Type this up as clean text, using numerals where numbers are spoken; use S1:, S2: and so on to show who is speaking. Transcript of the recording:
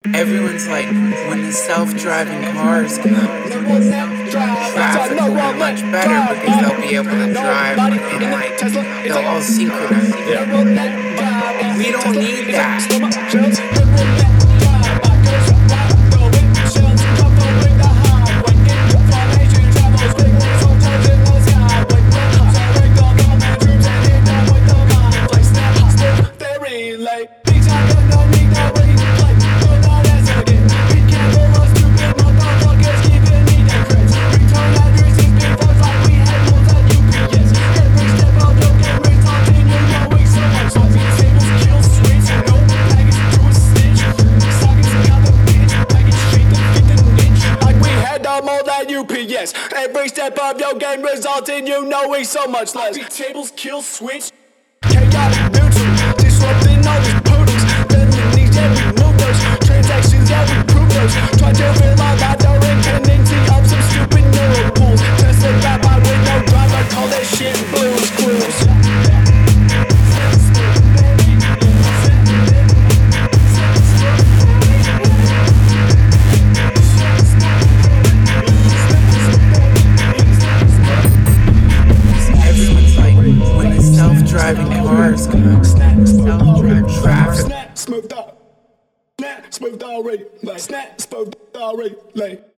S1: Everyone's like, when the self-driving cars come, traffic will be much better because they'll be able to drive in like, they'll all synchronize. We don't need that.
S2: UPS. Every step of your game results in you knowing so much less. Tables, kill, switch, chaotic neutral, disrupting all these poodles. Felonies, yeah, we move those. Transactions, yeah, we prove those. Try to fill our lateral tendency of some stupid neural pools. Test the rap out with no driver, call that shit blues clues.
S1: Self-driving cars come, self-driving traffic.
S2: Smoked out, smoked already, like smoked already, like.